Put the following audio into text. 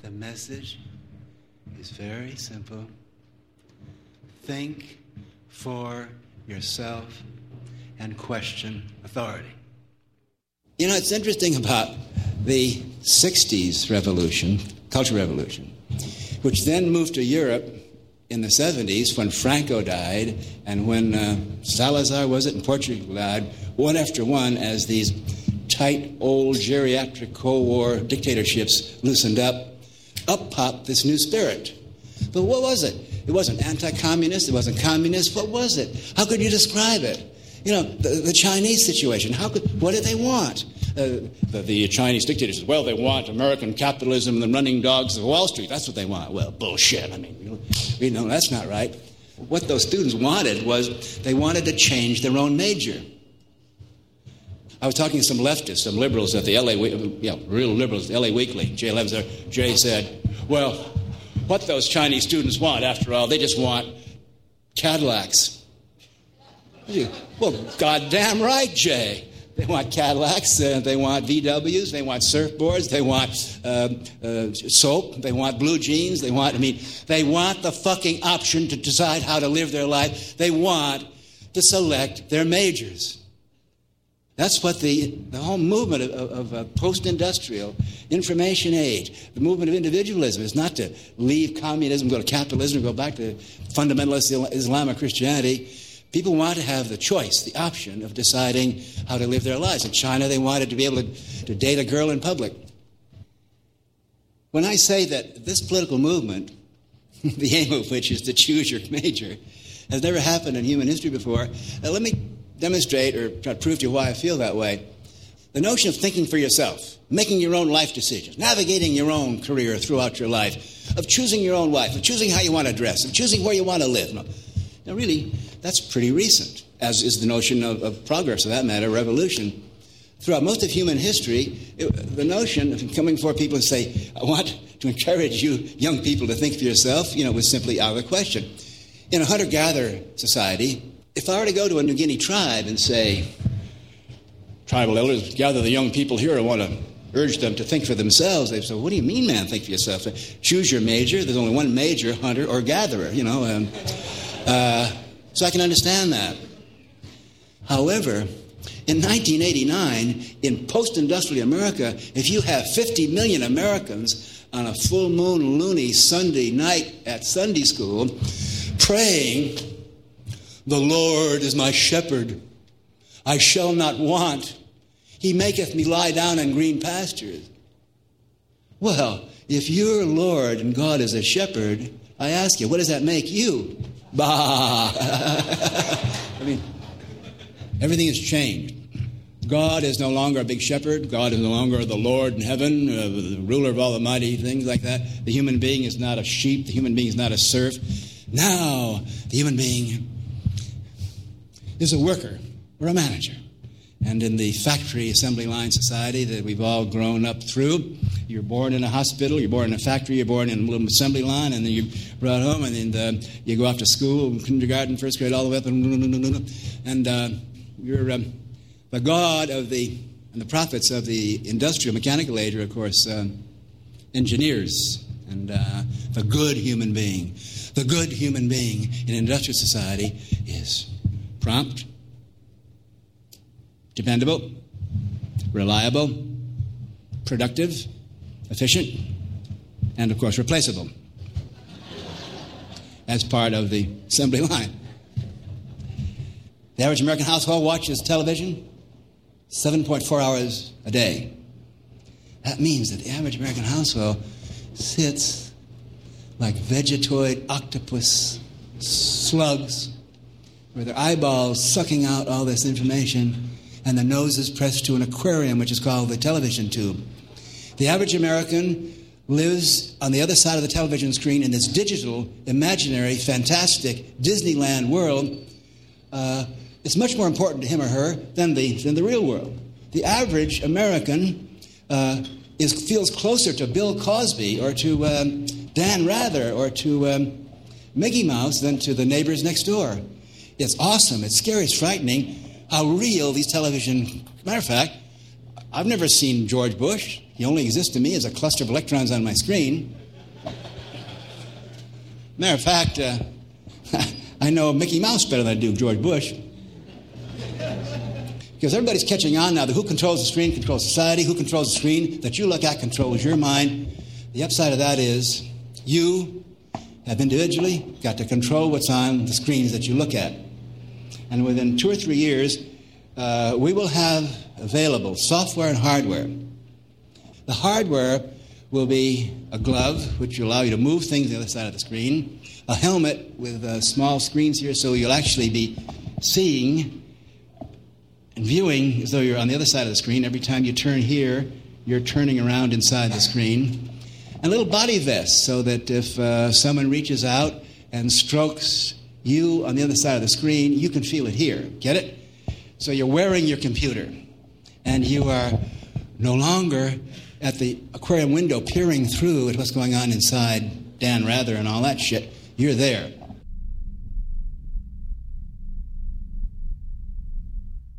The message is very simple. Think for yourself and question authority. You know, it's interesting about the 60s revolution, Cultural Revolution, which then moved to Europe in the 70s when Franco died and when Salazar, in Portugal died, one after one as these tight, old, geriatric Cold War dictatorships loosened up popped this new spirit. But what was it? It wasn't anti-communist, it wasn't communist. What was it? How could you describe it? You know, the Chinese situation, what did they want? The Chinese dictators said, well, they want American capitalism and the running dogs of Wall Street. That's what they want. Well, bullshit. I mean, we know that's not right. What those students wanted was they wanted to change their own major. I was talking to some leftists, some liberals at the real liberals, the LA Weekly. Jay Levins there. Jay said, well, what those Chinese students want, after all, they just want Cadillacs. Well, goddamn right, Jay. They want Cadillacs, they want VWs, they want surfboards, they want soap, they want blue jeans, they want the fucking option to decide how to live their life. They want to select their majors. That's what the whole movement of post-industrial information age, the movement of individualism, is not to leave communism, go to capitalism, go back to fundamentalist Islamic Christianity. People want to have the choice, the option of deciding how to live their lives. In China, they wanted to be able to date a girl in public. When I say that this political movement, the aim of which is to choose your major, has never happened in human history before, let me demonstrate or try to prove to you why I feel that way. The notion of thinking for yourself, making your own life decisions, navigating your own career throughout your life, of choosing your own wife, of choosing how you want to dress, of choosing where you want to live. Now, really, that's pretty recent, as is the notion of progress, for that matter, revolution. Throughout most of human history, the notion of coming before people and say, I want to encourage you young people to think for yourself, was simply out of the question. In a hunter-gatherer society, if I were to go to a New Guinea tribe and say, tribal elders, gather the young people here, I want to urge them to think for themselves, they'd say, what do you mean, man, think for yourself? Choose your major. There's only one major, hunter or gatherer, so I can understand that. However, in 1989, in post-industrial America, if you have 50 million Americans on a full moon, loony Sunday night at Sunday school praying, the Lord is my shepherd, I shall not want. He maketh me lie down in green pastures. Well, if your Lord and God is a shepherd, I ask you, what does that make you? Bah! Everything has changed. God is no longer a big shepherd. God is no longer the Lord in heaven, the ruler of all the mighty, things like that. The human being is not a sheep. The human being is not a serf. Now, the human being is a worker or a manager. And in the factory assembly line society that we've all grown up through, you're born in a hospital, you're born in a factory, you're born in a little assembly line, and then you're brought home, and then you go off to school, kindergarten, first grade, all the way up, and you're the God of and the prophets of the industrial mechanical age are, of course, engineers, and the good human being. The good human being in industrial society is prompt, dependable, reliable, productive, efficient, and, of course, replaceable as part of the assembly line. The average American household watches television 7.4 hours a day. That means that the average American household sits like vegetoid octopus slugs with their eyeballs sucking out all this information, and the noses pressed to an aquarium, which is called the television tube. The average American lives on the other side of the television screen in this digital, imaginary, fantastic Disneyland world. It's much more important to him or her than the real world. The average American feels closer to Bill Cosby or to Dan Rather or to Mickey Mouse than to the neighbors next door. It's awesome. It's scary. It's frightening how real these television... Matter of fact, I've never seen George Bush. He only exists to me as a cluster of electrons on my screen. Matter of fact, I know Mickey Mouse better than I do George Bush. Because everybody's catching on now that who controls the screen controls society. Who controls the screen that you look at controls your mind. The upside of that is you have individually got to control what's on the screens that you look at. And within 2 or 3 years, we will have available software and hardware. The hardware will be a glove, which will allow you to move things to the other side of the screen, a helmet with small screens here, so you'll actually be seeing and viewing as though you're on the other side of the screen. Every time you turn here, you're turning around inside the screen. And a little body vest, so that if someone reaches out and strokes you on the other side of the screen, you can feel it here. Get it? So you're wearing your computer, and you are no longer at the aquarium window peering through at what's going on inside Dan Rather and all that shit. You're there.